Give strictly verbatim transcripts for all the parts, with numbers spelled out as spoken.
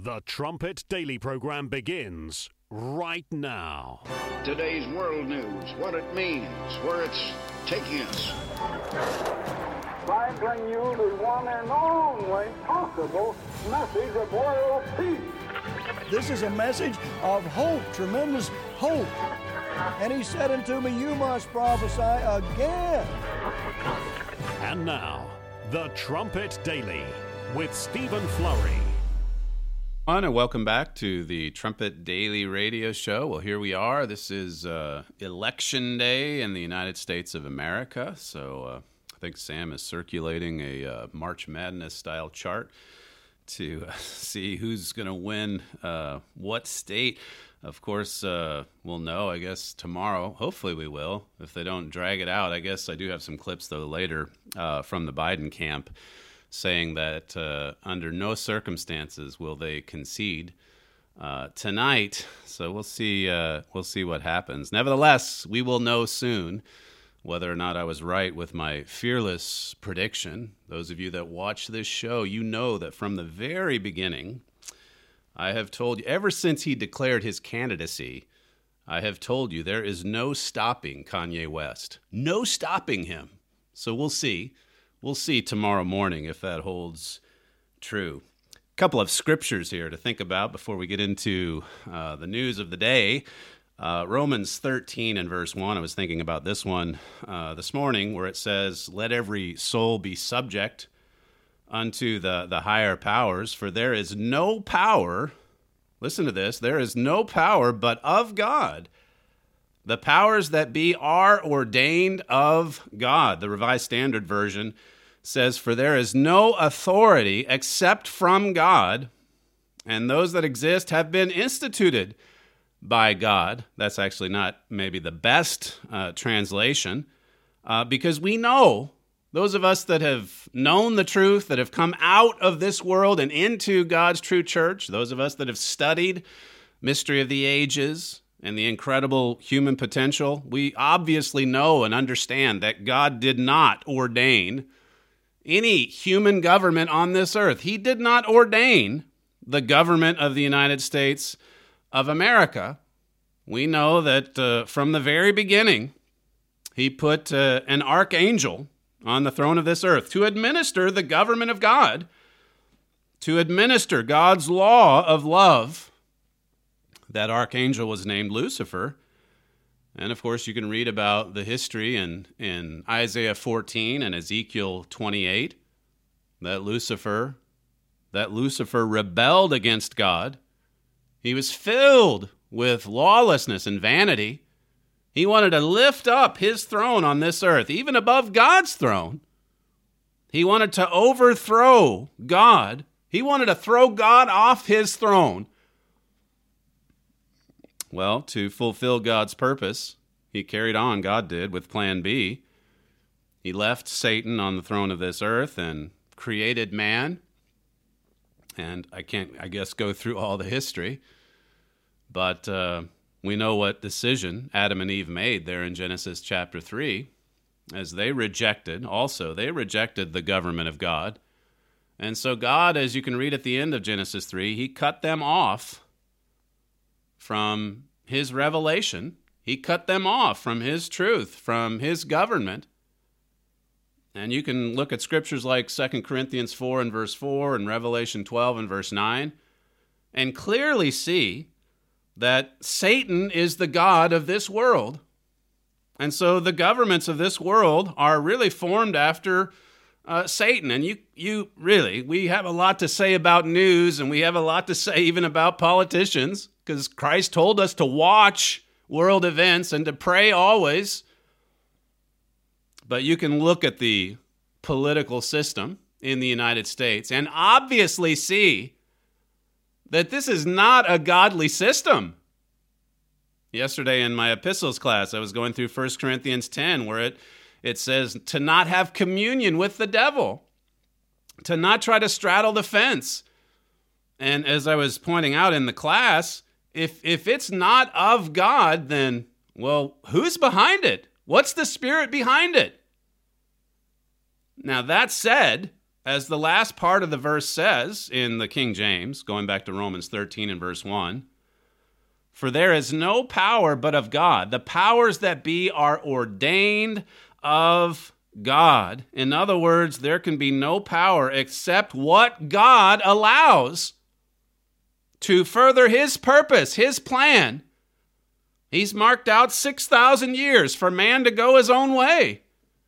The Trumpet Daily program begins right now. Today's world news, what it means, where it's taking us. I bring you the one and only possible message of world peace. This is a message of hope, tremendous hope. And he said unto me, you must prophesy again. And now, The Trumpet Daily with Stephen Flurry. And welcome back to the Trumpet Daily Radio Show. Well, here we are. This is uh, Election Day in the United States of America. So uh, I think Sam is circulating a uh, March Madness-style chart to uh, see who's going to win uh, what state. Of course, uh, we'll know, I guess, tomorrow. Hopefully we will, if they don't drag it out. I guess I do have some clips, though, later uh, from the Biden camp, saying that uh, under no circumstances will they concede uh, tonight. So we'll see. Uh, we'll see what happens. Nevertheless, we will know soon whether or not I was right with my fearless prediction. Those of you that watch this show, you know that from the very beginning, I have told you, ever since he declared his candidacy, I have told you there is no stopping Kanye West. No stopping him. So we'll see. We'll see tomorrow morning if that holds true. A couple of scriptures here to think about before we get into uh, the news of the day. Uh, Romans thirteen and verse one, I was thinking about this one uh, this morning, where it says, let every soul be subject unto the, the higher powers, for there is no power, listen to this, there is no power but of God. The powers that be are ordained of God. The Revised Standard Version says, for there is no authority except from God, and those that exist have been instituted by God. That's actually not maybe the best uh, translation, uh, because we know, those of us that have known the truth, that have come out of this world and into God's true church, those of us that have studied Mystery of the Ages and the incredible human potential, we obviously know and understand that God did not ordain any human government on this earth. He did not ordain the government of the United States of America. We know that uh, from the very beginning, he put uh, an archangel on the throne of this earth to administer the government of God, to administer God's law of love. That archangel was named Lucifer. And of course, you can read about the history in, in Isaiah fourteen and Ezekiel twenty-eight, that Lucifer, that Lucifer rebelled against God. He was filled with lawlessness and vanity. He wanted to lift up his throne on this earth, even above God's throne. He wanted to overthrow God. He wanted to throw God off his throne. Well, to fulfill God's purpose, he carried on, God did, with Plan B. He left Satan on the throne of this earth and created man. And I can't, I guess, go through all the history, but uh, we know what decision Adam and Eve made there in Genesis chapter three, as they rejected, also, they rejected the government of God. And so God, as you can read at the end of Genesis three, he cut them off from his revelation. He cut them off from his truth, from his government. And you can look at scriptures like Second Corinthians four and verse four and Revelation twelve and verse nine and clearly see that Satan is the god of this world. And so the governments of this world are really formed after uh, Satan. And you, you really, we have a lot to say about news, and we have a lot to say even about politicians, because Christ told us to watch world events and to pray always. But you can look at the political system in the United States and obviously see that this is not a godly system. Yesterday in my epistles class, I was going through First Corinthians ten, where it, it says to not have communion with the devil, to not try to straddle the fence. And as I was pointing out in the class, if if it's not of God, then, well, who's behind it? What's the spirit behind it? Now, that said, As the last part of the verse says in the King James, going back to Romans thirteen and verse one, for there is no power but of God. The powers that be are ordained of God. In other words, there can be no power except what God allows to further his purpose, his plan. He's marked out six thousand years for man to go his own way.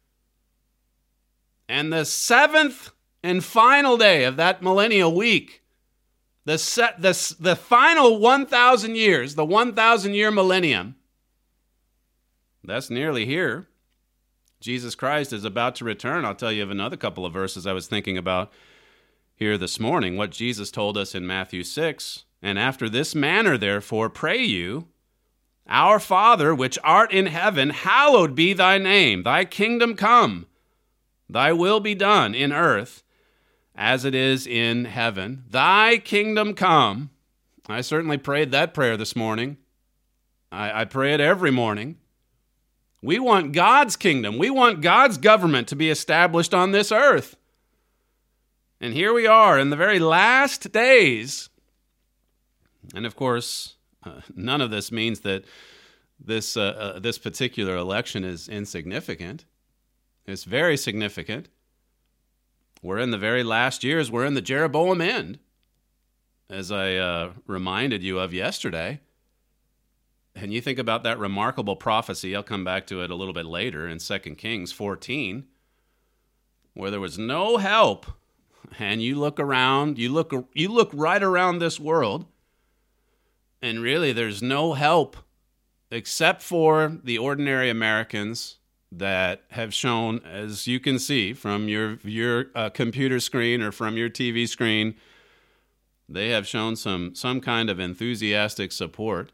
And the seventh and final day of that millennial week, the, set, the, the final one thousand years, the one thousand year millennium, that's nearly here. Jesus Christ is about to return. I'll tell you of another couple of verses I was thinking about here this morning, what Jesus told us in Matthew six. And after this manner, therefore, pray you, our Father, which art in heaven, hallowed be thy name. Thy kingdom come. Thy will be done in earth as it is in heaven. Thy kingdom come. I certainly prayed that prayer this morning. I, I pray it every morning. We want God's kingdom. We want God's government to be established on this earth. And here we are in the very last days. And of course, uh, none of this means that this, uh, uh, this particular election is insignificant. It's very significant. We're in the very last years. We're in the Jeroboam end, as I uh, reminded you of yesterday. And you think about that remarkable prophecy, I'll come back to it a little bit later in Second Kings fourteen, where there was no help. And you look around, you look, you look right around this world, and really there's no help except for the ordinary Americans that have shown, as you can see from your your uh, computer screen or from your T V screen, they have shown some some kind of enthusiastic support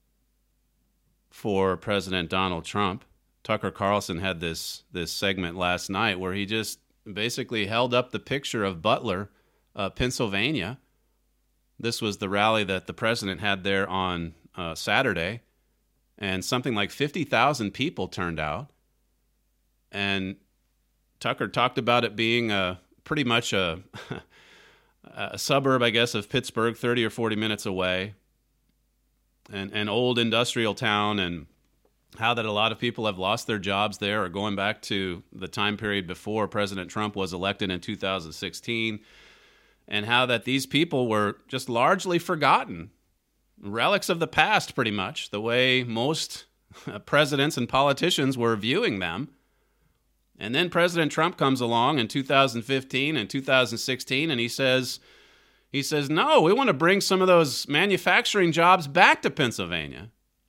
for President Donald Trump. Tucker Carlson had this this segment last night where he just basically held up the picture of Butler, uh, Pennsylvania. This was the rally that the president had there on uh, Saturday, and something like fifty thousand people turned out. And Tucker talked about it being a, pretty much a, a suburb, I guess, of Pittsburgh, thirty or forty minutes away, and an old industrial town, and how that a lot of people have lost their jobs there or going back to the time period before President Trump was elected in two thousand sixteen, and how that these people were just largely forgotten, relics of the past pretty much, the way most presidents and politicians were viewing them. And then President Trump comes along in two thousand fifteen and two thousand sixteen, and he says, he says, no, we want to bring some of those manufacturing jobs back to Pennsylvania.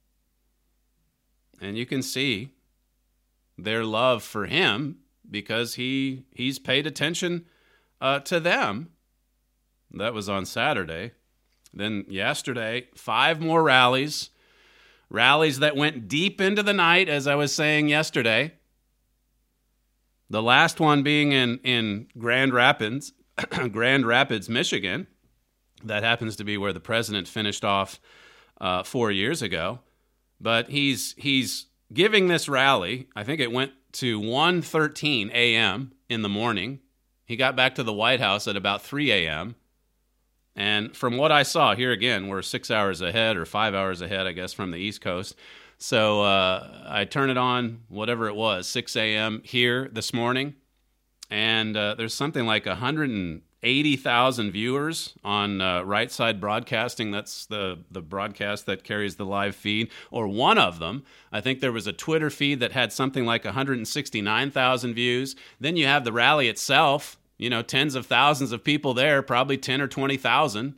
And you can see their love for him because he he's paid attention uh, to them. That was on Saturday. Then yesterday, five more rallies, rallies that went deep into the night, as I was saying yesterday. The last one being in, in Grand Rapids, Grand Rapids, Michigan. That happens to be where the president finished off uh, four years ago. But he's he's giving this rally. I think it went to one thirteen a.m. in the morning. He got back to the White House at about three a.m. And from what I saw, here again, we're six hours ahead or five hours ahead, I guess, from the East Coast. So uh, I turn it on, whatever it was, six a.m. here this morning, and uh, there's something like one hundred eighty thousand viewers on uh, Right Side Broadcasting. That's the, the broadcast that carries the live feed, or one of them. I think there was a Twitter feed that had something like one hundred sixty-nine thousand views. Then you have the rally itself, you know, tens of thousands of people there, probably ten or twenty thousand.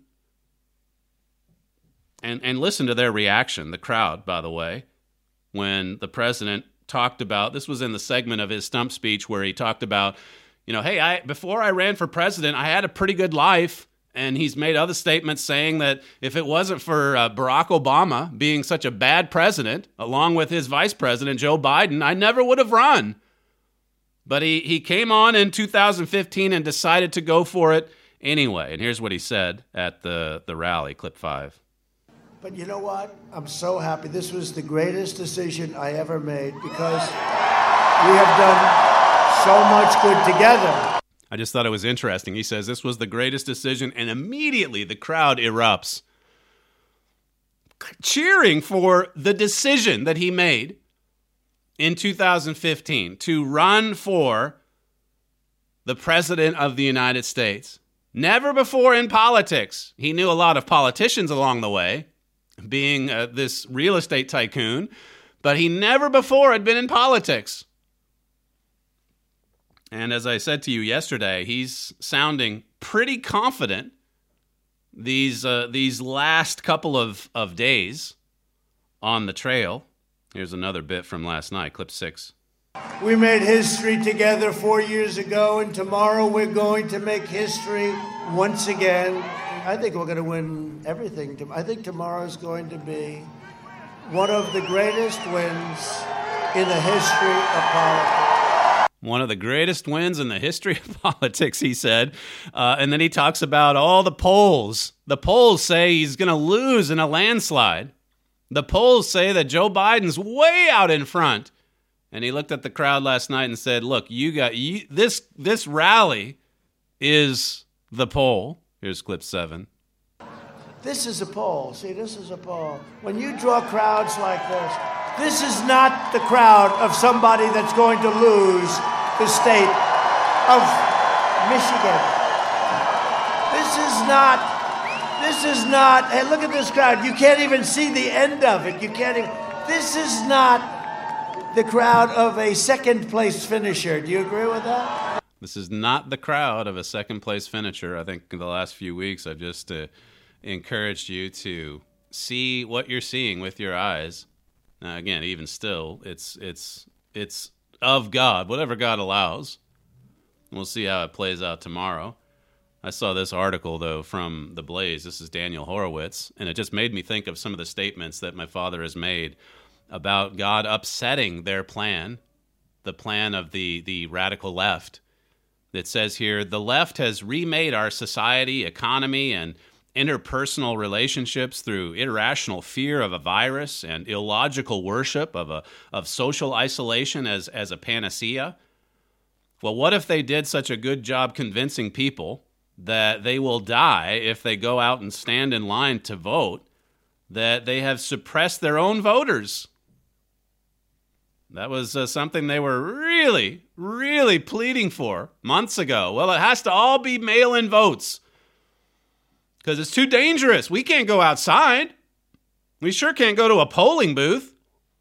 And, and listen to their reaction, the crowd, by the way. When the president talked about, this was in the segment of his stump speech where he talked about, you know, hey, I before I ran for president, I had a pretty good life. And he's made other statements saying that if it wasn't for uh, Barack Obama being such a bad president, along with his vice president, Joe Biden, I never would have run. But he, he came on in two thousand fifteen and decided to go for it anyway. And here's what he said at the, the rally, clip five. But you know what? I'm so happy. This was the greatest decision I ever made because we have done so much good together. I just thought it was interesting. He says this was the greatest decision, and immediately the crowd erupts, cheering for the decision that he made in two thousand fifteen to run for the president of the United States. Never before in politics. He knew a lot of politicians along the way, being uh, this real estate tycoon, but he never before had been in politics. And as I said to you yesterday, he's sounding pretty confident these uh, these last couple of, of days on the trail. Here's another bit from last night, clip six. We made history together four years ago, and tomorrow we're going to make history once again. I think we're going to win everything. I think tomorrow's going to be one of the greatest wins in the history of politics. One of the greatest wins in the history of politics, he said. Uh, and then he talks about all the polls. The polls say he's going to lose in a landslide. The polls say that Joe Biden's way out in front. And he looked at the crowd last night and said, look, you got you, this this rally is the poll. Here's clip seven. This is a poll. See, this is a poll. When you draw crowds like this, this is not the crowd of somebody that's going to lose the state of Michigan. This is not, this is not, hey, look at this crowd. You can't even see the end of it. You can't even, this is not the crowd of a second place finisher. Do you agree with that? This is not the crowd of a second place finisher. I think in the last few weeks I've just uh, encouraged you to see what you're seeing with your eyes. Now, again, even still, it's it's it's of God, whatever God allows. We'll see how it plays out tomorrow. I saw this article, though, from The Blaze. This is Daniel Horowitz, and it just made me think of some of the statements that my father has made about God upsetting their plan, the plan of the, the radical left. It says here, the left has remade our society, economy, and interpersonal relationships through irrational fear of a virus and illogical worship of a of social isolation as, as a panacea. Well, what if they did such a good job convincing people that they will die if they go out and stand in line to vote, that they have suppressed their own voters? That was uh, something they were really, really pleading for months ago. Well, it has to all be mail-in votes because it's too dangerous. We can't go outside. We sure can't go to a polling booth.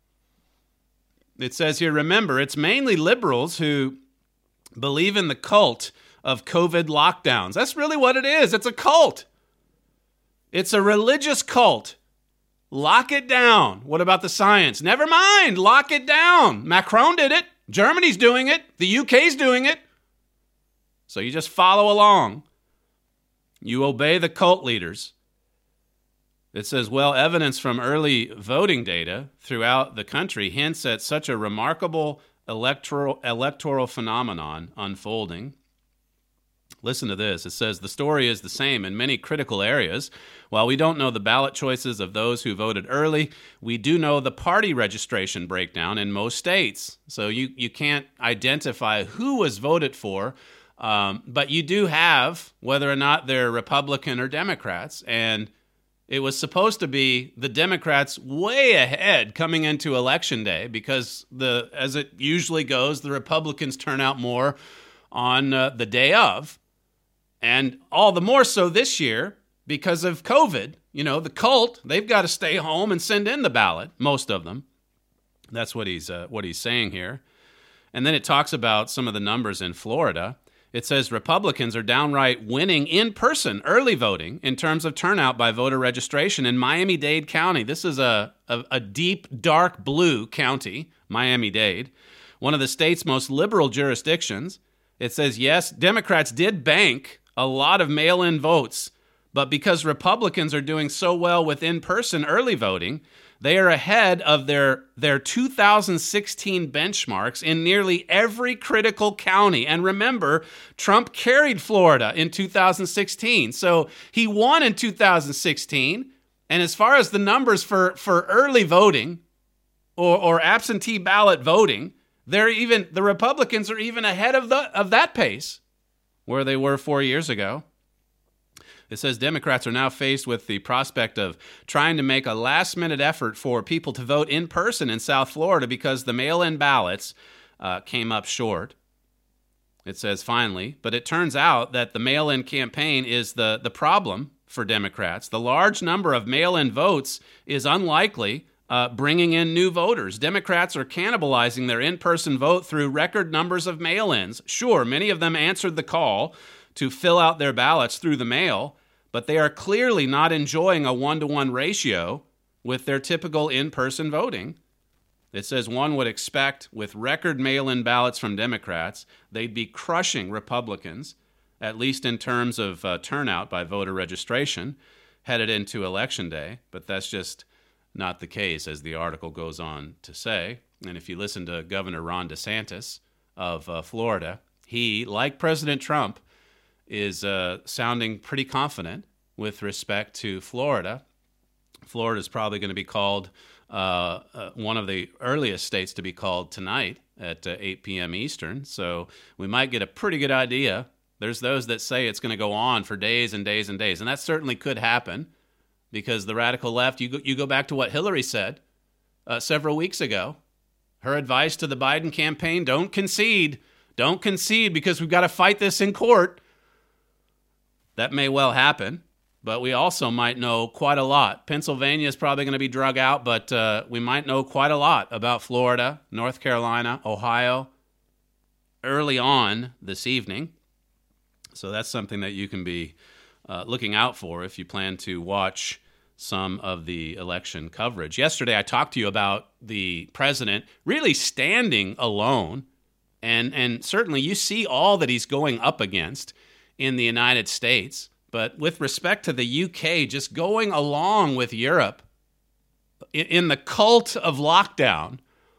It says here, remember, it's mainly liberals who believe in the cult of COVID lockdowns. That's really what it is. It's a cult. It's a religious cult. Lock it down. What about the science? Never mind. Lock it down. Macron did it. Germany's doing it. The U K's doing it. So you just follow along. You obey the cult leaders. It says, well, evidence from early voting data throughout the country hints at such a remarkable electoral electoral phenomenon unfolding. Listen to this. It says, the story is the same in many critical areas. While we don't know the ballot choices of those who voted early, we do know the party registration breakdown in most states. So you, you can't identify who was voted for, um, but you do have whether or not they're Republican or Democrats. And it was supposed to be the Democrats way ahead coming into Election Day because, the as it usually goes, the Republicans turn out more on uh, the day of. And all the more so this year because of COVID. You know, the cult, they've got to stay home and send in the ballot, most of them. That's what he's uh, what he's saying here. And then it talks about some of the numbers in Florida. It says Republicans are downright winning in person early voting in terms of turnout by voter registration in Miami-Dade County. This is a, a, a deep, dark blue county, Miami-Dade, one of the state's most liberal jurisdictions. It says, yes, Democrats did bank a lot of mail-in votes, but because Republicans are doing so well with in-person early voting, they are ahead of their, their two thousand sixteen benchmarks in nearly every critical county. And remember, Trump carried Florida in two thousand sixteen. So he won in two thousand sixteen. And as far as the numbers for, for early voting or, or absentee ballot voting, they're even the Republicans are even ahead of the of that pace. where they were four years ago. It says Democrats are now faced with the prospect of trying to make a last-minute effort for people to vote in person in South Florida because the mail-in ballots uh, came up short. It says, finally, but it turns out that the mail-in campaign is the, the problem for Democrats. The large number of mail-in votes is unlikely uh, bringing in new voters. Democrats are cannibalizing their in-person vote through record numbers of mail-ins. Sure, many of them answered the call to fill out their ballots through the mail, but they are clearly not enjoying a one-to-one ratio with their typical in-person voting. It says one would expect, with record mail-in ballots from Democrats, they'd be crushing Republicans, at least in terms of uh, turnout by voter registration, headed into Election Day. But that's just not the case, as the article goes on to say. And if you listen to Governor Ron DeSantis of uh, Florida, he, like President Trump, is uh, sounding pretty confident with respect to Florida. Florida is probably going to be called uh, uh, one of the earliest states to be called tonight at uh, eight p.m. Eastern. So we might get a pretty good idea. There's those that say it's going to go on for days and days and days, and that certainly could happen because the radical left, you go, you go back to what Hillary said uh, several weeks ago. Her advice to the Biden campaign, don't concede. Don't concede because we've got to fight this in court. That may well happen, but we also might know quite a lot. Pennsylvania is probably going to be drug out, but uh, we might know quite a lot about Florida, North Carolina, Ohio early on this evening. So that's something that you can be uh, looking out for if you plan to watch some of the election coverage. Yesterday, I talked to you about the president really standing alone, and, and certainly you see all that he's going up against in the United States. But with respect to the U K, just going along with Europe in, in the cult of lockdown,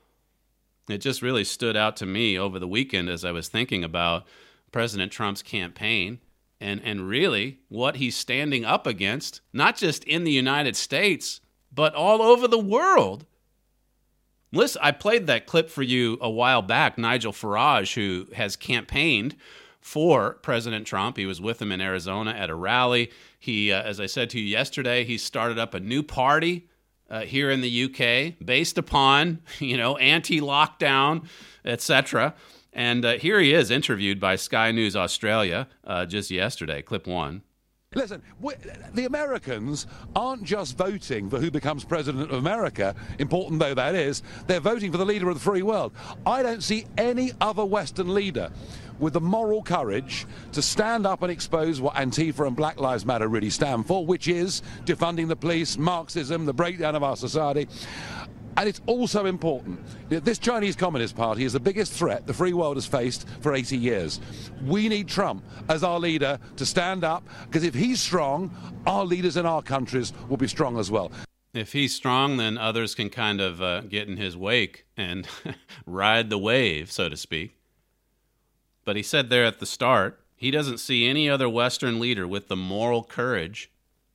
it just really stood out to me over the weekend as I was thinking about President Trump's campaign and, and really what he's standing up against, not just in the United States, but all over the world. Listen, I played that clip for you a while back, Nigel Farage, who has campaigned for President Trump. He was with him in Arizona at a rally. He, uh, as I said to you yesterday, he started up a new party uh, here in the U K based upon, you know, anti-lockdown, et cetera. And uh, here he is interviewed by Sky News Australia uh, just yesterday, clip one. Listen, the Americans aren't just voting for who becomes president of America, important though that is, they're voting for the leader of the free world. I don't see any other Western leader with the moral courage to stand up and expose what Antifa and Black Lives Matter really stand for, which is defunding the police, Marxism, the breakdown of our society. And it's also important that this Chinese Communist Party is the biggest threat the free world has faced for eighty years. We need Trump as our leader to stand up, because if he's strong, our leaders in our countries will be strong as well. If he's strong, then others can kind of uh, get in his wake and ride the wave, so to speak. But he said there at the start, he doesn't see any other Western leader with the moral courage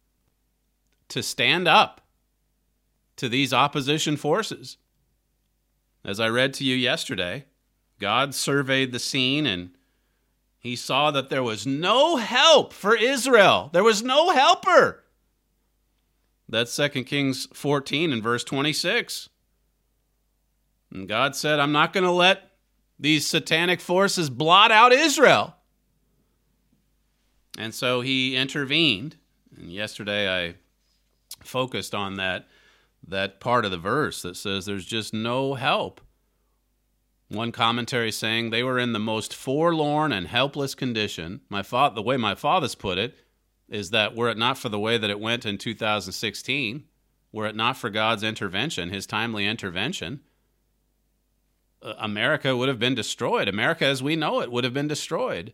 to stand up to these opposition forces. As I read to you yesterday, God surveyed the scene and he saw that there was no help for Israel. There was no helper. That's Second Kings fourteen and verse twenty-six. And God said, I'm not going to let these satanic forces blot out Israel. And so he intervened. And yesterday I focused on that that part of the verse that says there's just no help. One commentary saying they were in the most forlorn and helpless condition. My fa- the way my father's put it is that were it not for the way that it went in two thousand sixteen, were it not for God's intervention, his timely intervention, uh, America would have been destroyed. America as we know it would have been destroyed.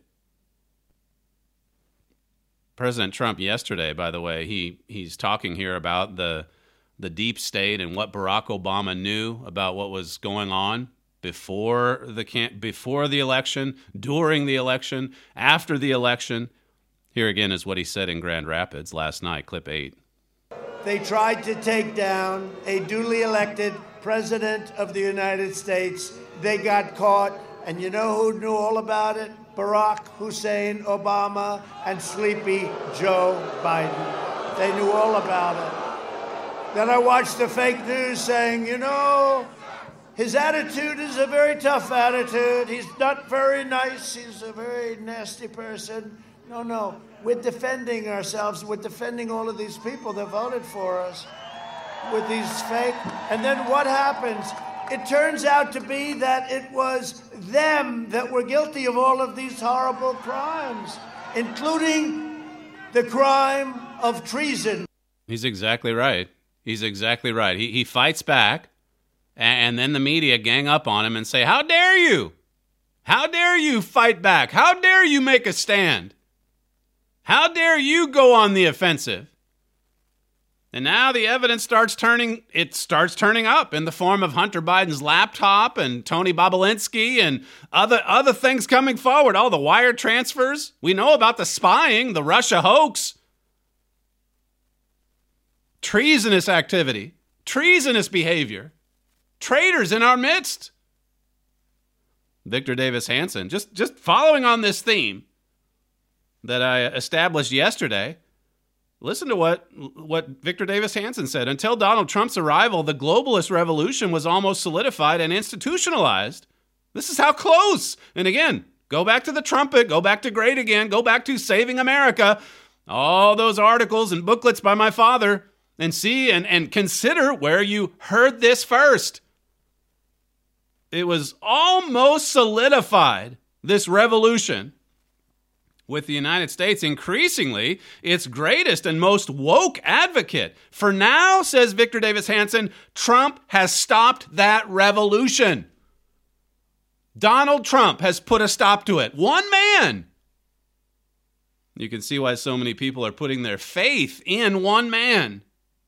President Trump yesterday, by the way, he he's talking here about the the deep state and what Barack Obama knew about what was going on before the camp, before the election, during the election, after the election. Here again is what he said in Grand Rapids last night, clip eight. They tried to take down a duly elected president of the United States. They got caught, and you know who knew all about it? Barack Hussein Obama and sleepy Joe Biden. They knew all about it. Then I watched the fake news saying, you know, his attitude is a very tough attitude. He's not very nice. He's a very nasty person. No, no. We're defending ourselves. We're defending all of these people that voted for us with these fake. And then what happens? It turns out to be that it was them that were guilty of all of these horrible crimes, including the crime of treason. He's exactly right. He's exactly right. He, he fights back, and then the media gang up on him and say, how dare you? How dare you fight back? How dare you make a stand? How dare you go on the offensive? And now the evidence starts turning, it starts turning up in the form of Hunter Biden's laptop and Tony Bobulinski and other, other things coming forward. All the wire transfers. We know about the spying, the Russia hoax. Treasonous activity. Treasonous behavior. Traitors in our midst. Victor Davis Hanson, just, just following on this theme that I established yesterday. Listen to what, what Victor Davis Hanson said. Until Donald Trump's arrival, the globalist revolution was almost solidified and institutionalized. This is how close. And again, go back to the trumpet, go back to Great Again, go back to Saving America, all those articles and booklets by my father, and see and, and consider where you heard this first. It was almost solidified, this revolution, with the United States increasingly its greatest and most woke advocate. For now, says Victor Davis Hanson, Trump has stopped that revolution. Donald Trump has put a stop to it. One man. You can see why so many people are putting their faith in one man.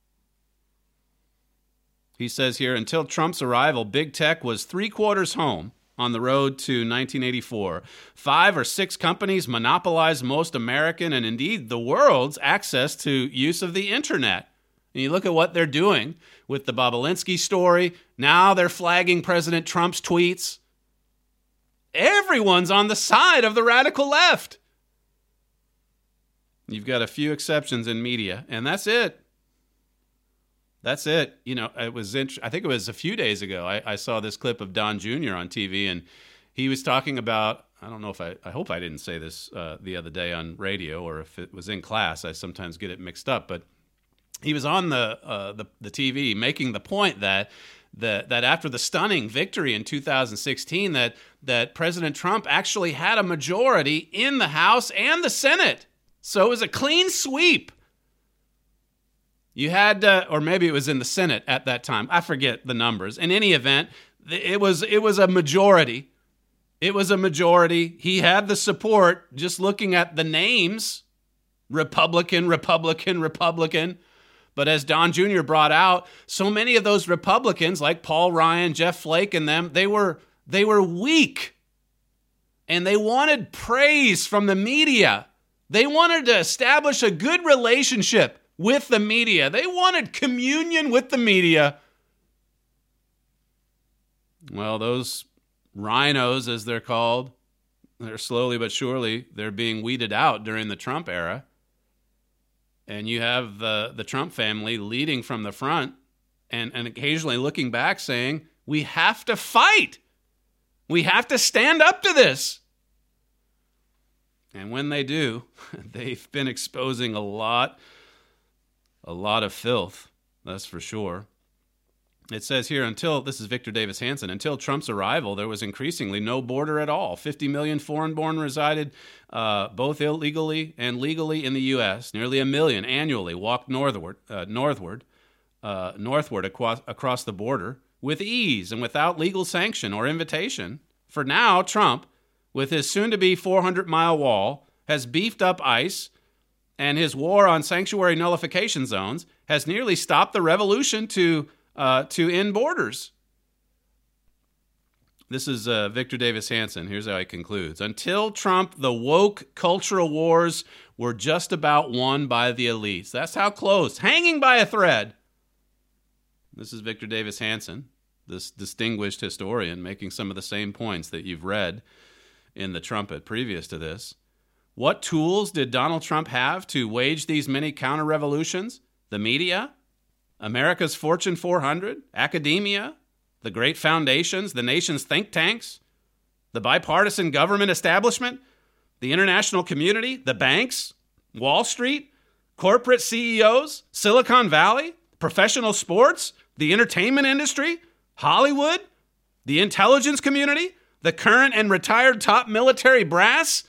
He says here, until Trump's arrival, big tech was three quarters home on the road to nineteen eighty-four. Five or six companies monopolized most American and indeed the world's access to use of the internet. And you look at what they're doing with the Bobulinski story. Now they're flagging President Trump's tweets. Everyone's on the side of the radical left. You've got a few exceptions in media, and that's it. That's it. You know, it was. Int- I think it was a few days ago. I, I saw this clip of Don Junior on T V, and he was talking about. I don't know if I. I hope I didn't say this uh, the other day on radio, or if it was in class. I sometimes get it mixed up. But he was on the uh, the, the T V making the point that that that after the stunning victory in two thousand sixteen, that that President Trump actually had a majority in the House and the Senate. So it was a clean sweep. You had, uh, or maybe it was in the Senate at that time. I forget the numbers. In any event, it was it was a majority. It was a majority. He had the support. Just looking at the names, Republican, Republican, Republican. But as Don Junior brought out, so many of those Republicans, like Paul Ryan, Jeff Flake, and them, they were they were weak, and they wanted praise from the media. They wanted to establish a good relationship with the media. They wanted communion with the media. Well, those rhinos, as they're called, they're slowly but surely, they're being weeded out during the Trump era. And you have the, the Trump family leading from the front and, and occasionally looking back saying, we have to fight. We have to stand up to this. And when they do, they've been exposing a lot A lot of filth, that's for sure. It says here, until, this is Victor Davis Hanson, until Trump's arrival, there was increasingly no border at all. fifty million foreign-born resided uh, both illegally and legally in the U S. Nearly a million annually walked northward, uh, northward, uh, northward across, across the border with ease and without legal sanction or invitation. For now, Trump, with his soon-to-be four hundred mile wall, has beefed up ICE, and his war on sanctuary nullification zones has nearly stopped the revolution to uh, to end borders. This is uh, Victor Davis Hanson. Here's how he concludes. Until Trump, the woke cultural wars were just about won by the elites. That's how close, hanging by a thread. This is Victor Davis Hanson, this distinguished historian, making some of the same points that you've read in the trumpet previous to this. What tools did Donald Trump have to wage these many counter-revolutions? The media, America's Fortune four hundred, academia, the great foundations, the nation's think tanks, the bipartisan government establishment, the international community, the banks, Wall Street, corporate C E Os, Silicon Valley, professional sports, the entertainment industry, Hollywood, the intelligence community, the current and retired top military brass?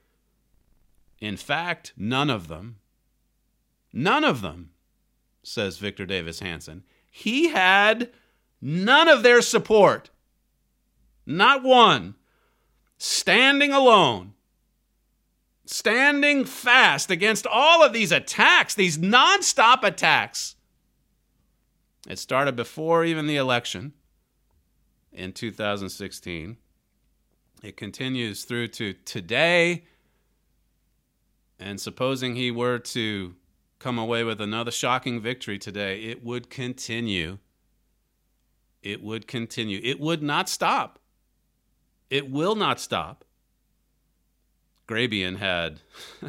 In fact, none of them. None of them, says Victor Davis Hanson. He had none of their support. Not one. Standing alone. Standing fast against all of these attacks, these nonstop attacks. It started before even the election in two thousand sixteen. It continues through to today. And supposing he were to come away with another shocking victory today, it would continue. It would continue. It would not stop. It will not stop. Grabien had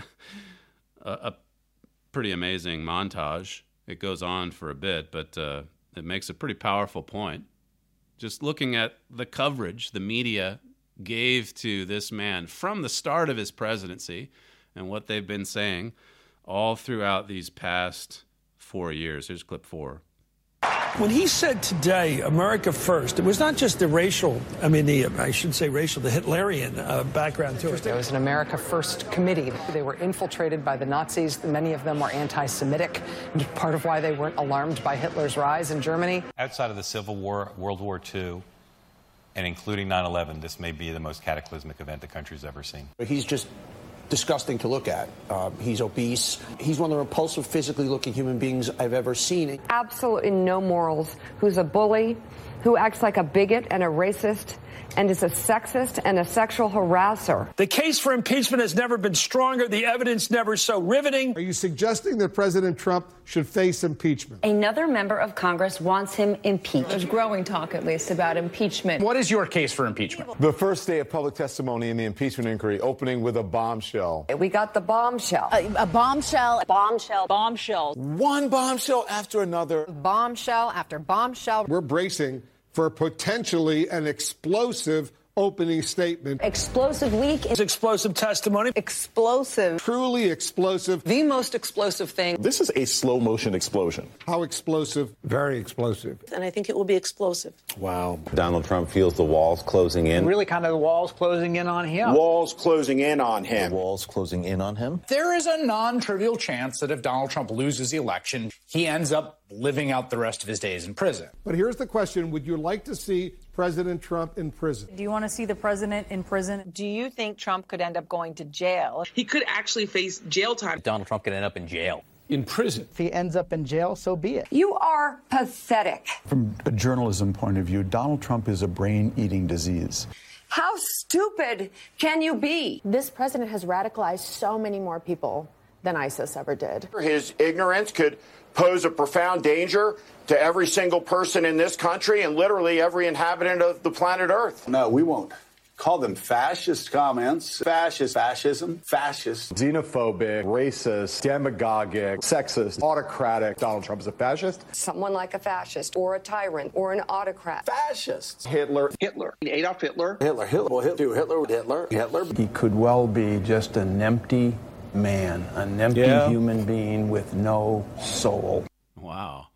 a, a pretty amazing montage. It goes on for a bit, but uh, it makes a pretty powerful point. Just looking at the coverage the media gave to this man from the start of his presidency and what they've been saying all throughout these past four years. Here's clip four. When he said today, America first, it was not just the racial, I mean, the I should say racial, the Hitlerian uh, background to it. There was an America First committee. They were infiltrated by the Nazis. Many of them were anti-Semitic, part of why they weren't alarmed by Hitler's rise in Germany. Outside of the Civil War, World War Two, and including nine eleven, this may be the most cataclysmic event the country's ever seen. He's just disgusting to look at. Uh, he's obese. He's one of the repulsive, physically looking human beings I've ever seen. Absolutely no morals. Who's a bully, who acts like a bigot and a racist, and is a sexist and a sexual harasser. The case for impeachment has never been stronger. The evidence never so riveting. Are you suggesting that President Trump should face impeachment? Another member of Congress wants him impeached. There's growing talk, at least, about impeachment. What is your case for impeachment? The first day of public testimony in the impeachment inquiry, opening with a bombshell. We got the bombshell. A, a bombshell. Bombshell. Bombshell. One bombshell after another. Bombshell after bombshell. We're bracing for potentially an explosive opening statement. Explosive leak. Is explosive testimony. Explosive. Truly explosive. The most explosive thing. This is a slow motion explosion. How explosive? Very explosive. And I think it will be explosive. Wow. Donald Trump feels the walls closing in. Really kind of the walls closing in on him. Walls closing in on him. The walls closing in on him. There is a non-trivial chance that if Donald Trump loses the election, he ends up living out the rest of his days in prison. But here's the question. Would you like to see President Trump in prison? Do you want to see the president in prison? Do you think Trump could end up going to jail? He could actually face jail time. Donald Trump could end up in jail. In prison. If he ends up in jail, so be it. You are pathetic. From a journalism point of view, Donald Trump is a brain-eating disease. How stupid can you be? This president has radicalized so many more people than ISIS ever did. His ignorance could pose a profound danger to every single person in this country and literally every inhabitant of the planet Earth. No, we won't call them fascist comments. Fascist, fascism, fascist. Xenophobic, racist, demagogic, sexist, autocratic. Donald Trump is a fascist. Someone like a fascist or a tyrant or an autocrat. Fascists. Hitler. Hitler. Adolf Hitler. Hitler. Hitler. Well, Hitler. Hitler. Hitler. Hitler. He could well be just an empty man, an empty Yeah. human being with no soul. Wow.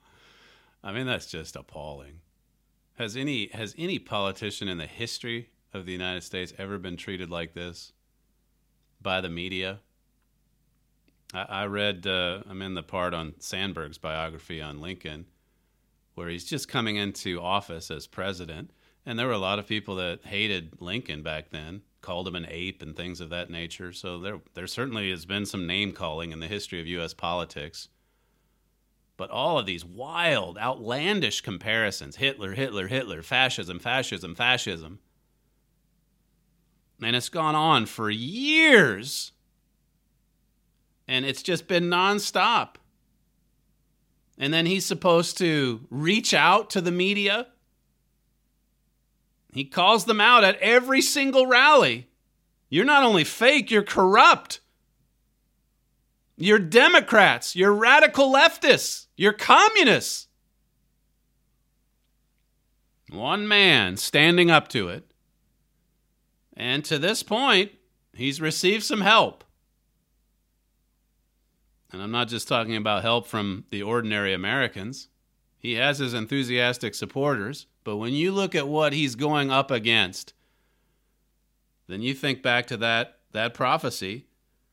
I mean, that's just appalling. Has any has any politician in the history of the United States ever been treated like this by the media? I, I read, uh, I'm in the part on Sandberg's biography on Lincoln, where he's just coming into office as president. And there were a lot of people that hated Lincoln back then, called him an ape and things of that nature. So there, there certainly has been some name calling in the history of U S politics. But all of these wild, outlandish comparisons, Hitler, Hitler, Hitler, fascism, fascism, fascism. And it's gone on for years. And it's just been nonstop. And then he's supposed to reach out to the media. He calls them out at every single rally. You're not only fake, you're corrupt. You're Democrats. You're radical leftists. You're communists. One man standing up to it. And to this point, he's received some help. And I'm not just talking about help from the ordinary Americans. He has his enthusiastic supporters. But when you look at what he's going up against, then you think back to that, that prophecy.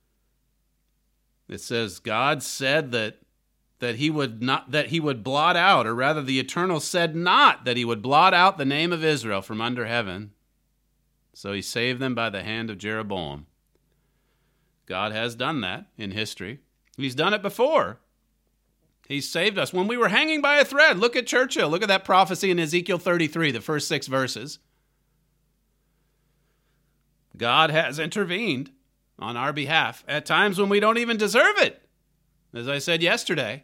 It says God said that that he would not that he would blot out, or rather the Eternal said not that he would blot out the name of Israel from under heaven. So he saved them by the hand of Jeroboam. God has done that in history. He's done it before. He's saved us. When we were hanging by a thread, look at Churchill. Look at that prophecy in Ezekiel thirty-three, the first six verses. God has intervened on our behalf at times when we don't even deserve it. As I said yesterday,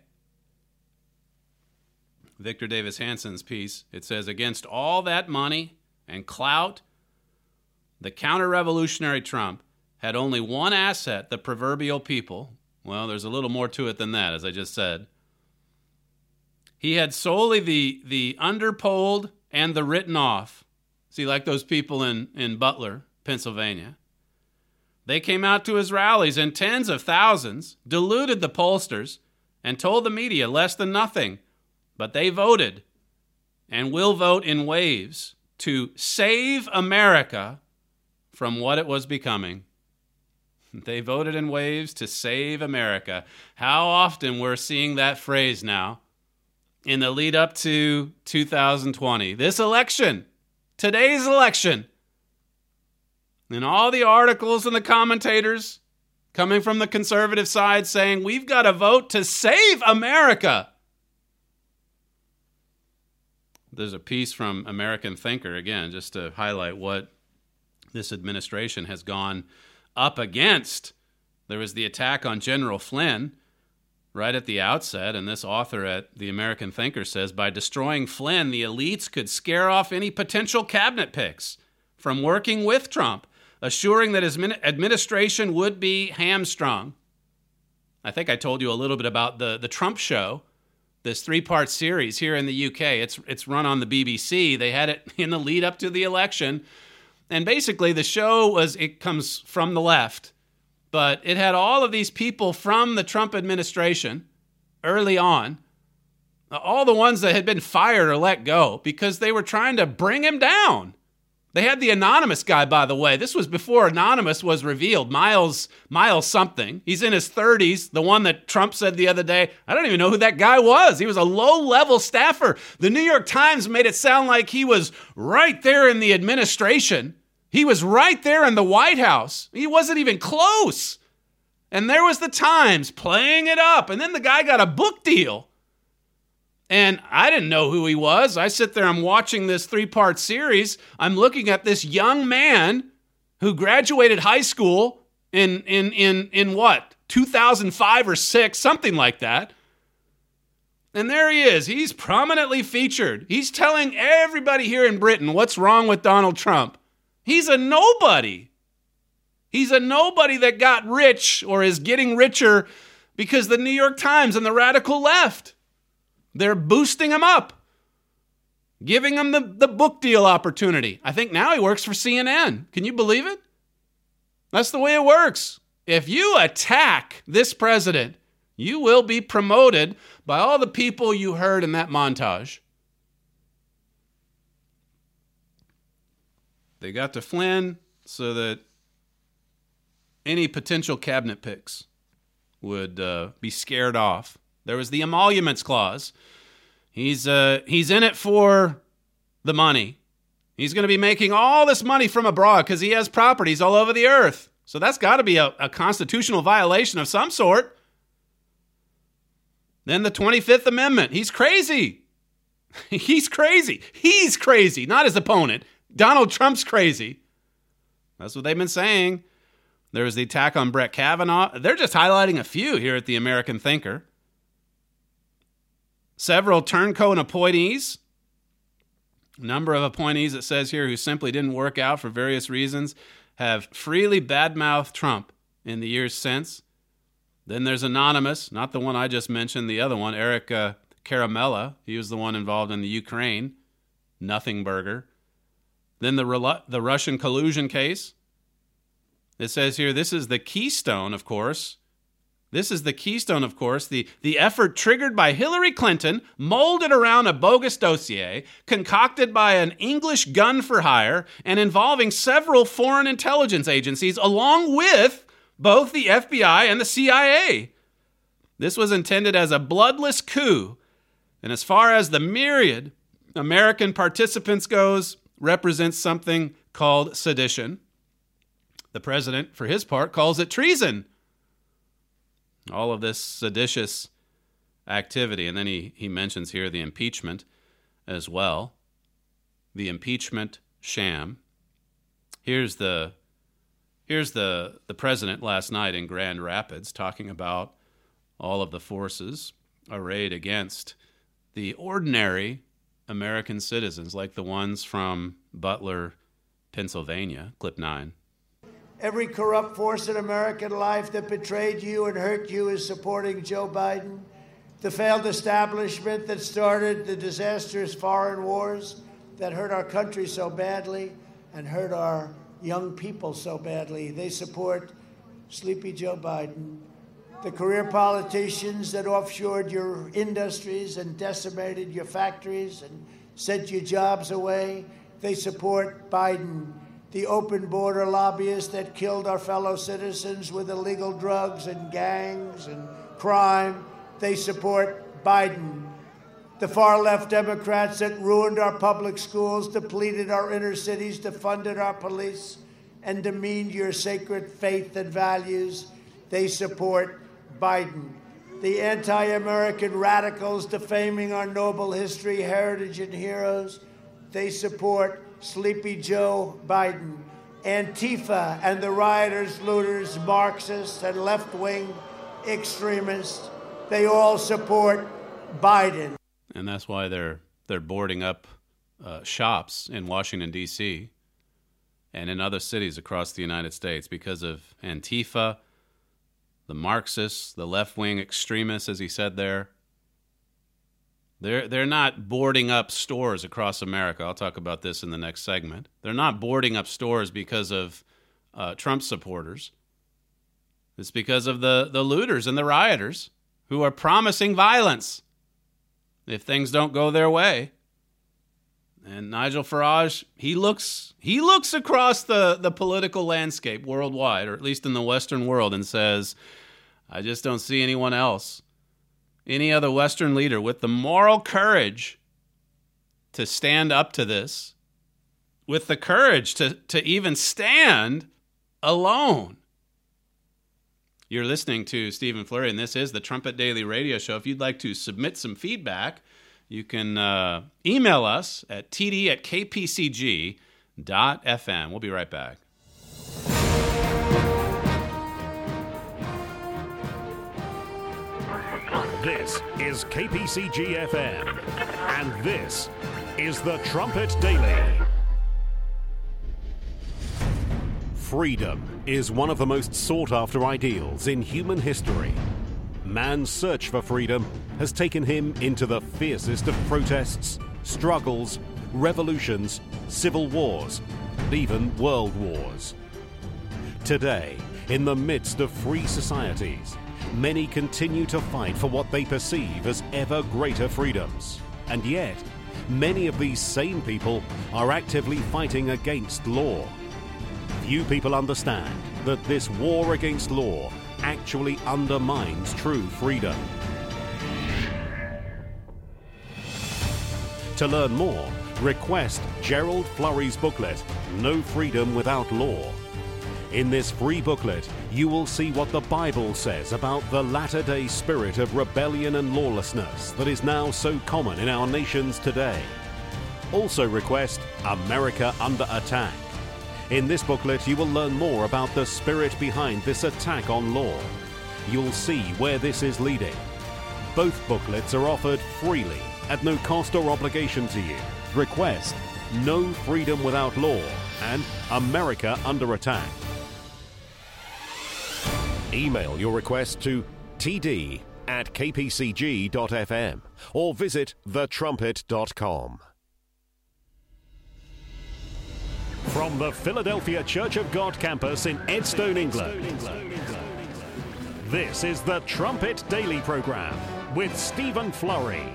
Victor Davis Hanson's piece, it says, against all that money and clout, the counter-revolutionary Trump had only one asset, the proverbial people. Well, there's a little more to it than that, as I just said. He had solely the, the underpolled and the written off. See, like those people in, in Butler, Pennsylvania. They came out to his rallies in tens of thousands, deluded the pollsters, and told the media less than nothing. But they voted, and will vote in waves, to save America from what it was becoming. They voted in waves to save America. How often we're seeing that phrase now in the lead up to two thousand twenty. This election, today's election. And all the articles and the commentators coming from the conservative side saying, we've got to vote to save America. There's a piece from American Thinker, again, just to highlight what this administration has gone up against. There was the attack on General Flynn right at the outset, and this author at the American Thinker says, by destroying Flynn, the elites could scare off any potential cabinet picks from working with Trump, assuring that his administration would be hamstrung. I think I told you a little bit about the, the Trump Show, this three-part series here in the U K. It's it's run on the B B C. They had it in the lead up to the election. And basically the show was, it comes from the left, but it had all of these people from the Trump administration early on, all the ones that had been fired or let go because they were trying to bring him down. They had the anonymous guy, by the way. This was before anonymous was revealed. Miles, Miles something. He's in his thirties. The one that Trump said the other day, I don't even know who that guy was. He was a low-level staffer. The New York Times made it sound like he was right there in the administration. He was right there in the White House. He wasn't even close. And there was the Times playing it up. And then the guy got a book deal. And I didn't know who he was. I sit there, I'm watching this three-part series. I'm looking at this young man who graduated high school in in in in what? two thousand five or six, something like that. And there he is. He's prominently featured. He's telling everybody here in Britain what's wrong with Donald Trump. He's a nobody. He's a nobody that got rich or is getting richer because the New York Times and the radical left, they're boosting him up, giving him the, the book deal opportunity. I think now he works for C N N. Can you believe it? That's the way it works. If you attack this president, you will be promoted by all the people you heard in that montage. They got to Flynn so that any potential cabinet picks would uh, be scared off. There was the emoluments clause. He's uh, he's in it for the money. He's going to be making all this money from abroad because he has properties all over the earth. So that's got to be a, a constitutional violation of some sort. Then the twenty-fifth Amendment. He's crazy. He's crazy. He's crazy, not his opponent. Donald Trump's crazy. That's what they've been saying. There was the attack on Brett Kavanaugh. They're just highlighting a few here at the American Thinker. Several turncoat appointees, a number of appointees, it says here, who simply didn't work out for various reasons, have freely badmouthed Trump in the years since. Then there's Anonymous, not the one I just mentioned, the other one, Eric uh, Caramella. He was the one involved in the Ukraine Nothing Burger. Then the, Rel- the Russian collusion case. It says here, this is the keystone, of course. This is the keystone, of course, the, the effort triggered by Hillary Clinton, molded around a bogus dossier, concocted by an English gun for hire, and involving several foreign intelligence agencies, along with both the F B I and the C I A. This was intended as a bloodless coup, and as far as the myriad American participants goes, represents something called sedition. The president, for his part, calls it treason. All of this seditious activity. And then he, he mentions here the impeachment as well. The impeachment sham. Here's the here's the, the president last night in Grand Rapids talking about all of the forces arrayed against the ordinary American citizens, like the ones from Butler, Pennsylvania. Clip nine. Every corrupt force in American life that betrayed you and hurt you is supporting Joe Biden. The failed establishment that started the disastrous foreign wars that hurt our country so badly and hurt our young people so badly, they support Sleepy Joe Biden. The career politicians that offshored your industries and decimated your factories and sent your jobs away, they support Biden. The open border lobbyists that killed our fellow citizens with illegal drugs and gangs and crime, they support Biden. The far-left Democrats that ruined our public schools, depleted our inner cities, defunded our police, and demeaned your sacred faith and values, they support Biden. The anti-American radicals defaming our noble history, heritage, and heroes, they support Sleepy Joe Biden. Antifa and the rioters, looters, Marxists, and left-wing extremists, they all support Biden. And that's why they're they're boarding up uh, shops in Washington, D C and in other cities across the United States because of Antifa, the Marxists, the left-wing extremists, as he said there. They're, they're not boarding up stores across America. I'll talk about this in the next segment. They're not boarding up stores because of uh, Trump supporters. It's because of the, the looters and the rioters who are promising violence if things don't go their way. And Nigel Farage, he looks he looks across the, the political landscape worldwide, or at least in the Western world, and says, I just don't see anyone else, any other Western leader with the moral courage to stand up to this, with the courage to, to even stand alone. You're listening to Stephen Flurry, and this is the Trumpet Daily Radio Show. If you'd like to submit some feedback, you can uh, email us at t d at k p c g dot f m. We'll be right back. This is K P C G F M, and this is the Trumpet Daily. Freedom is one of the most sought-after ideals in human history. Man's search for freedom has taken him into the fiercest of protests, struggles, revolutions, civil wars, and even world wars. Today, in the midst of free societies, many continue to fight for what they perceive as ever greater freedoms. And yet, many of these same people are actively fighting against law. Few people understand that this war against law actually undermines true freedom. To learn more, request Gerald Flurry's booklet, No Freedom Without Law. In this free booklet, you will see what the Bible says about the latter-day spirit of rebellion and lawlessness that is now so common in our nations today. Also request America Under Attack. In this booklet, you will learn more about the spirit behind this attack on law. You'll see where this is leading. Both booklets are offered freely at no cost or obligation to you. request, No Freedom Without Law, and America Under Attack. Email your request to td at k p c g dot f m or visit the trumpet dot com. From the Philadelphia Church of God campus in Edstone, England, this is the Trumpet Daily Program with Stephen Flurry.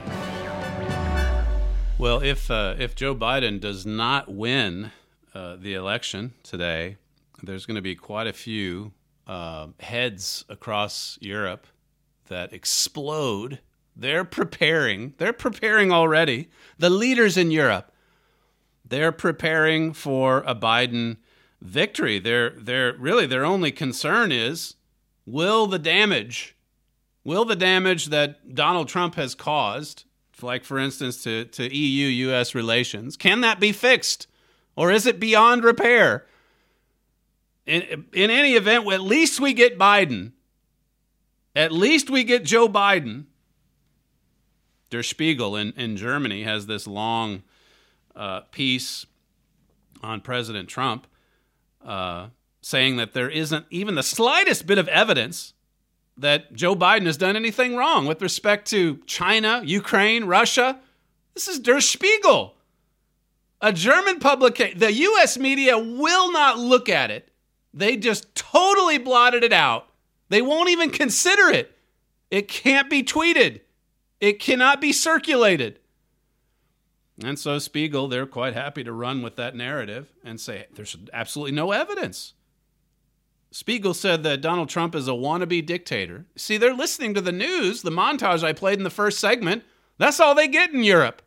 Well, if uh, if Joe Biden does not win uh, the election today, there's going to be quite a few uh, heads across Europe that explode. They're preparing. They're preparing already. The leaders in Europe, they're preparing for a Biden victory. They're they're really their only concern is, will the damage, will the damage that Donald Trump has caused, like for instance to, to E U U S relations, can that be fixed? Or is it beyond repair? In, in any event, at least we get Biden. At least we get Joe Biden. Der Spiegel in, in Germany has this long uh, piece on President Trump uh, saying that there isn't even the slightest bit of evidence that Joe Biden has done anything wrong with respect to China, Ukraine, Russia. This is Der Spiegel, a German publication. The U S media will not look at it. They just totally blotted it out. They won't even consider it. It can't be tweeted. It cannot be circulated. And so Spiegel, they're quite happy to run with that narrative and say there's absolutely no evidence. Spiegel said that Donald Trump is a wannabe dictator. See, they're listening to the news, the montage I played in the first segment. That's all they get in Europe.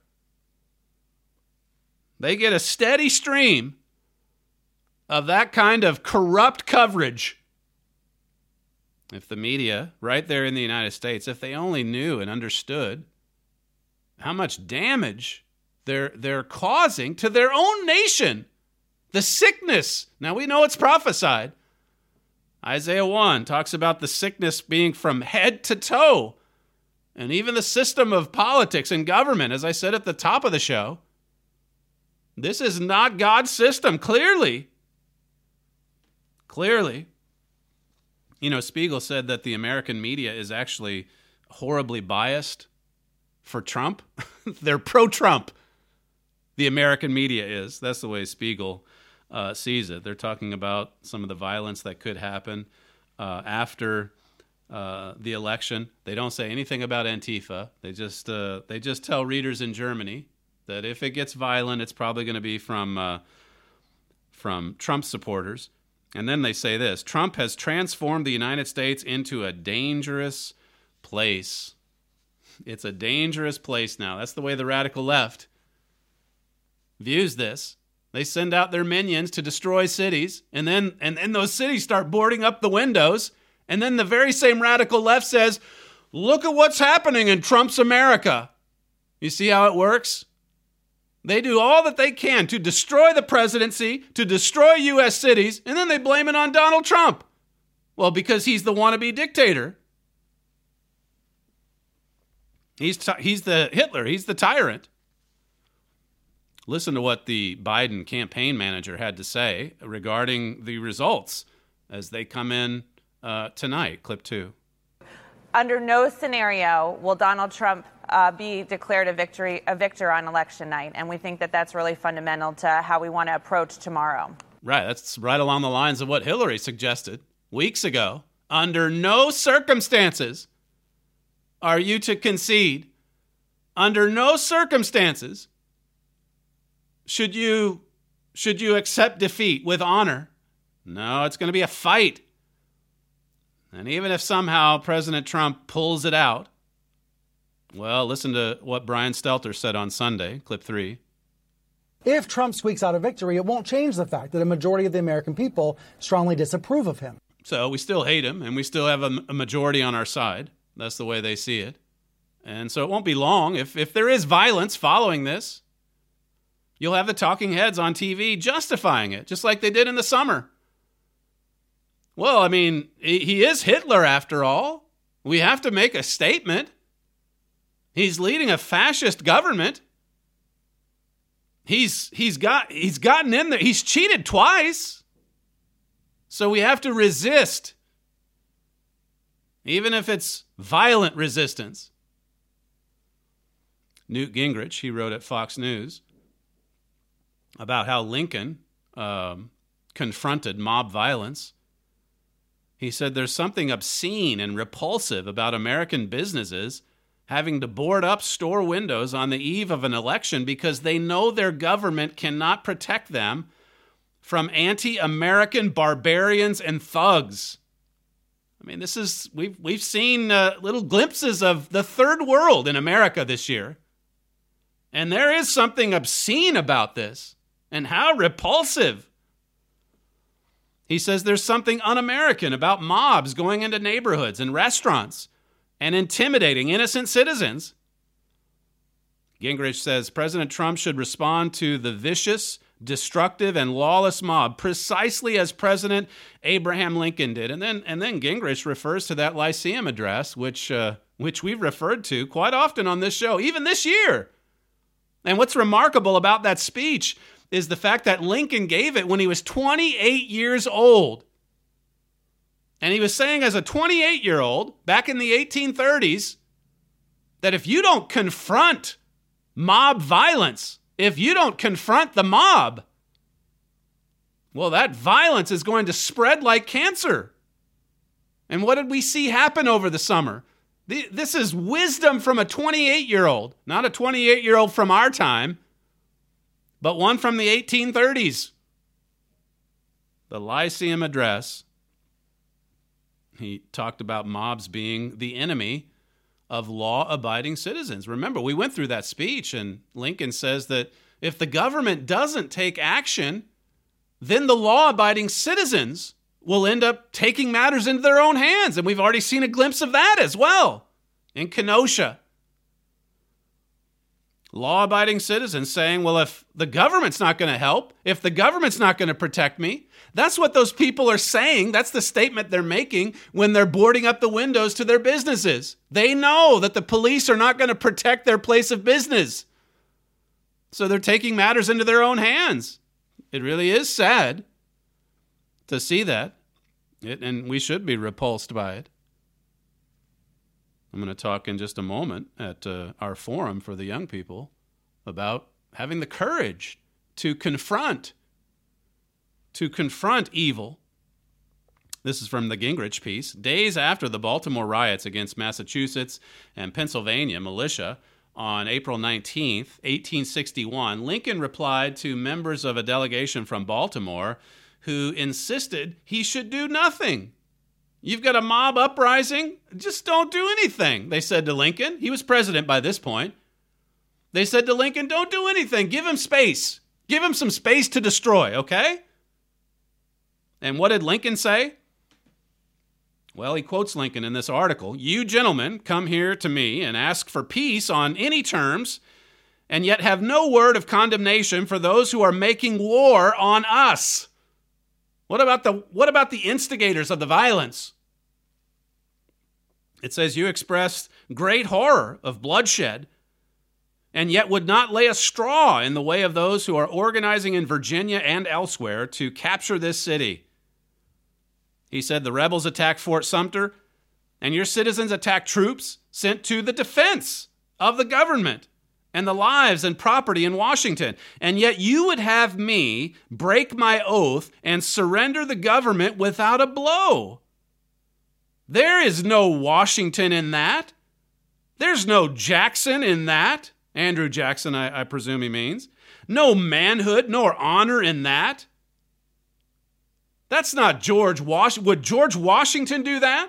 They get a steady stream of that kind of corrupt coverage. If the media, right there in the United States, if they only knew and understood how much damage they're, they're causing to their own nation, the sickness. Now we know it's prophesied. Isaiah one talks about the sickness being from head to toe. And even the system of politics and government, as I said at the top of the show, this is not God's system, clearly. Clearly. You know, Spiegel said that the American media is actually horribly biased for Trump. They're pro-Trump. The American media is. That's the way Spiegel uh, sees it. They're talking about some of the violence that could happen uh, after uh, the election. They don't say anything about Antifa. They just uh, they just tell readers in Germany that if it gets violent, it's probably going to be from uh, from Trump supporters. And then they say this: Trump has transformed the United States into a dangerous place. It's a dangerous place now. That's the way the radical left views this. They send out their minions to destroy cities, and then and then those cities start boarding up the windows, and then the very same radical left says, look at what's happening in Trump's America. You see how it works? They do all that they can to destroy the presidency, to destroy U S cities, and then they blame it on Donald Trump. Well, because he's the wannabe dictator. He's t- he's the Hitler. He's the tyrant. Listen to what the Biden campaign manager had to say regarding the results as they come in uh, tonight. Clip two. Under no scenario will Donald Trump uh, be declared a victory, a victor on election night, and we think that that's really fundamental to how we want to approach tomorrow. Right, that's right along the lines of what Hillary suggested weeks ago. Under no circumstances are you to concede. Under no circumstances should you should you accept defeat with honor. No, it's going to be a fight. And even if somehow President Trump pulls it out, well, listen to what Brian Stelter said on Sunday, clip three. If Trump squeaks out a victory, it won't change the fact that a majority of the American people strongly disapprove of him. So we still hate him, and we still have a, a majority on our side. That's the way they see it. And so it won't be long. If if there is violence following this, you'll have the talking heads on T V justifying it, just like they did in the summer. Well, I mean, he is Hitler after all. We have to make a statement. He's leading a fascist government. He's he's got he's gotten in there. He's cheated twice. So we have to resist. Even if it's violent resistance. Newt Gingrich, he wrote at Fox News about how Lincoln um, confronted mob violence. He said there's something obscene and repulsive about American businesses having to board up store windows on the eve of an election because they know their government cannot protect them from anti-American barbarians and thugs. I mean, this is we've we've seen uh, little glimpses of the third world in America this year. And there is something obscene about this. And how repulsive. He says there's something un-American about mobs going into neighborhoods and restaurants and intimidating innocent citizens. Gingrich says President Trump should respond to the vicious, destructive, and lawless mob precisely as President Abraham Lincoln did. And then, and then Gingrich refers to that Lyceum address, which, uh, which we've referred to quite often on this show, even this year. And what's remarkable about that speech is the fact that Lincoln gave it when he was twenty-eight years old. And he was saying as a twenty-eight-year-old, back in the eighteen thirties, that if you don't confront mob violence, if you don't confront the mob, well, that violence is going to spread like cancer. And what did we see happen over the summer? This is wisdom from a twenty-eight-year-old, not a twenty-eight-year-old from our time, but one from the eighteen thirties. The Lyceum Address. He talked about mobs being the enemy of law-abiding citizens. Remember, we went through that speech, and Lincoln says that if the government doesn't take action, then the law-abiding citizens will end up taking matters into their own hands. And we've already seen a glimpse of that as well in Kenosha. Law-abiding citizens saying, well, if the government's not going to help, if the government's not going to protect me, that's what those people are saying. That's the statement they're making when they're boarding up the windows to their businesses. They know that the police are not going to protect their place of business. So they're taking matters into their own hands. It really is sad to see that, it, and we should be repulsed by it. I'm going to talk in just a moment at uh, our forum for the young people about having the courage to confront, to confront evil. This is from the Gingrich piece. Days after the Baltimore riots against Massachusetts and Pennsylvania militia on April nineteenth, eighteen sixty-one, Lincoln replied to members of a delegation from Baltimore who insisted he should do nothing. You've got a mob uprising? Just don't do anything, they said to Lincoln. He was president by this point. They said to Lincoln, don't do anything. Give him space. Give him some space to destroy, okay? And what did Lincoln say? Well, he quotes Lincoln in this article. You gentlemen come here to me and ask for peace on any terms, and yet have no word of condemnation for those who are making war on us. What about the what about the instigators of the violence? It says you expressed great horror of bloodshed and yet would not lay a straw in the way of those who are organizing in Virginia and elsewhere to capture this city. He said the rebels attacked Fort Sumter and your citizens attacked troops sent to the defense of the government and the lives and property in Washington. And yet you would have me break my oath and surrender the government without a blow. There is no Washington in that. There's no Jackson in that. Andrew Jackson, I, I presume he means. No manhood nor honor in that. That's not George Washington. Would George Washington do that?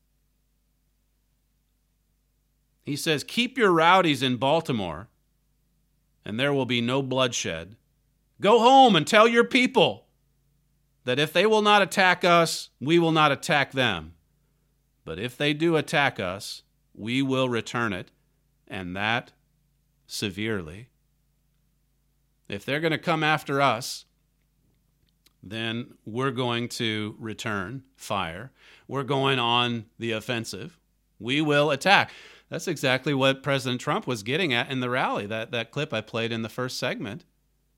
He says, keep your rowdies in Baltimore, and there will be no bloodshed. Go home and tell your people that if they will not attack us, we will not attack them. But if they do attack us, we will return it, and that severely. If they're going to come after us, then we're going to return fire. We're going on the offensive. We will attack. That's exactly what President Trump was getting at in the rally, that, that clip I played in the first segment.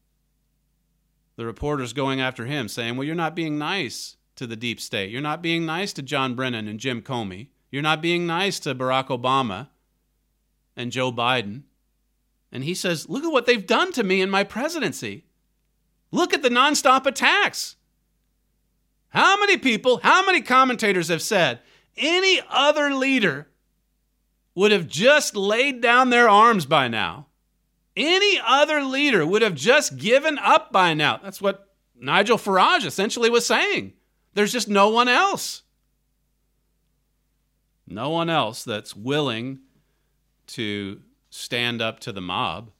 The reporters going after him saying, well, you're not being nice to the deep state. You're not being nice to John Brennan and Jim Comey. You're not being nice to Barack Obama and Joe Biden. And he says, look at what they've done to me in my presidency. Look at the nonstop attacks. How many people, how many commentators have said any other leader would have just laid down their arms by now? Any other leader would have just given up by now. That's what Nigel Farage essentially was saying. There's just no one else. No one else that's willing to stand up to the mob.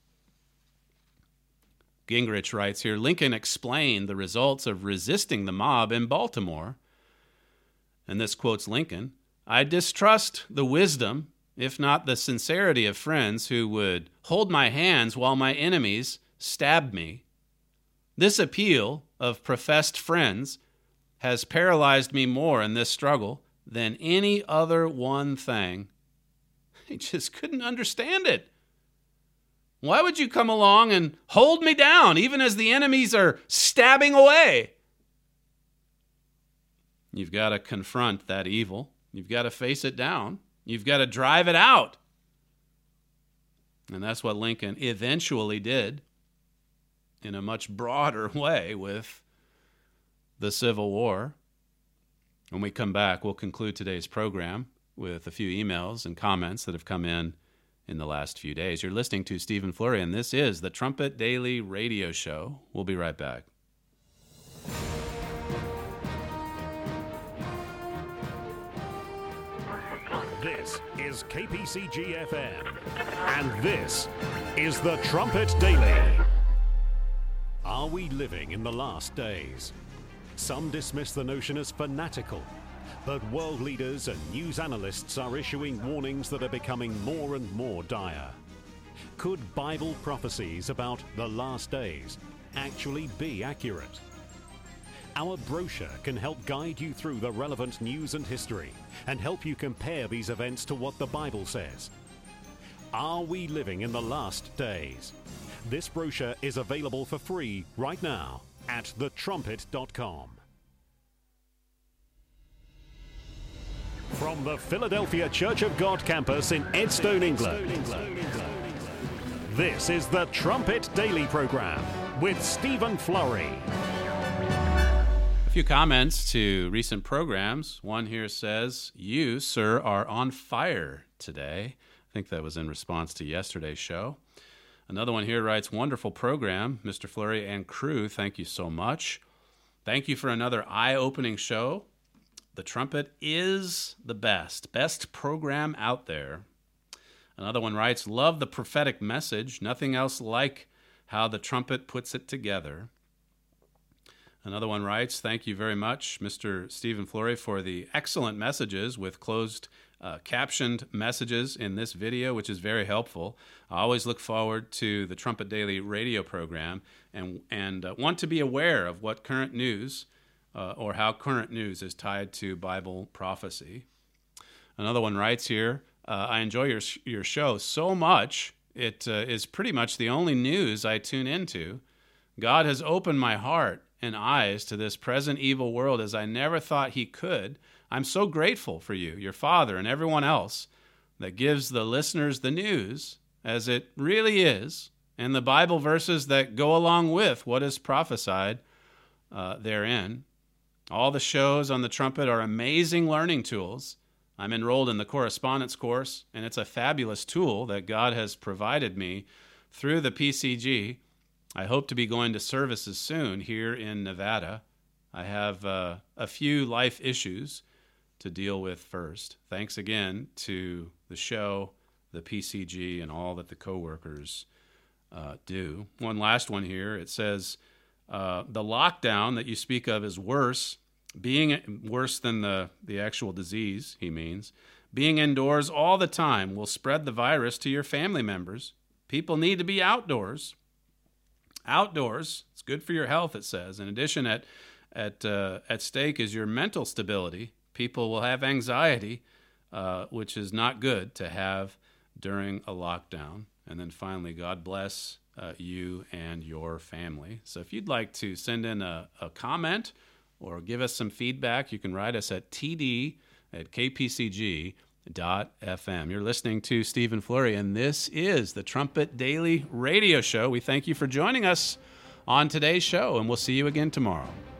Gingrich writes here, Lincoln explained the results of resisting the mob in Baltimore. And this quotes Lincoln, I distrust the wisdom, if not the sincerity of friends who would hold my hands while my enemies stabbed me. This appeal of professed friends has paralyzed me more in this struggle than any other one thing. I just couldn't understand it. Why would you come along and hold me down even as the enemies are stabbing away? You've got to confront that evil. You've got to face it down. You've got to drive it out. And that's what Lincoln eventually did in a much broader way with the Civil War. When we come back, we'll conclude today's program with a few emails and comments that have come in in the last few days. You're listening to Stephen Flurry, and this is the Trumpet Daily Radio Show. We'll be right back. This is K P C G F M, and this is the Trumpet Daily. Are we living in the last days? Some dismiss the notion as fanatical, but world leaders and news analysts are issuing warnings that are becoming more and more dire. Could Bible prophecies about the last days actually be accurate? Our brochure can help guide you through the relevant news and history and help you compare these events to what the Bible says. Are we living in the last days? This brochure is available for free right now at the trumpet dot com. From the Philadelphia Church of God campus in Edstone, England, this is the Trumpet Daily Program with Stephen Flurry. A few comments to recent programs. One here says, you, sir, are on fire today. I think that was in response to yesterday's show. Another one here writes, wonderful program, Mister Flurry and crew. Thank you so much. Thank you for another eye-opening show. The Trumpet is the best, best program out there. Another one writes, love the prophetic message. Nothing else like how the Trumpet puts it together. Another one writes, thank you very much, Mister Stephen Flurry, for the excellent messages with closed uh, captioned messages in this video, which is very helpful. I always look forward to the Trumpet Daily radio program and, and uh, want to be aware of what current news uh, or how current news is tied to Bible prophecy. Another one writes here, uh, I enjoy your, your show so much, it uh, is pretty much the only news I tune into. God has opened my heart and eyes to this present evil world as I never thought he could. I'm so grateful for you, your father, and everyone else that gives the listeners the news as it really is, and the Bible verses that go along with what is prophesied uh, therein. All the shows on the Trumpet are amazing learning tools. I'm enrolled in the correspondence course, and it's a fabulous tool that God has provided me through the P C G. I hope to be going to services soon here in Nevada. I have uh, a few life issues to deal with first. Thanks again to the show, the P C G, and all that the coworkers uh, do. One last one here. It says, uh, the lockdown that you speak of is worse, being worse than the, the actual disease, he means. Being indoors all the time will spread the virus to your family members. People need to be outdoors. Outdoors, it's good for your health, it says. In addition, at at uh, at stake is your mental stability. People will have anxiety, uh, which is not good to have during a lockdown. And then finally, God bless uh, you and your family. So if you'd like to send in a, a comment or give us some feedback, you can write us at t d at k p c g dot f m. You're listening to Stephen Flurry, and this is the Trumpet Daily Radio Show. We thank you for joining us on today's show, and we'll see you again tomorrow.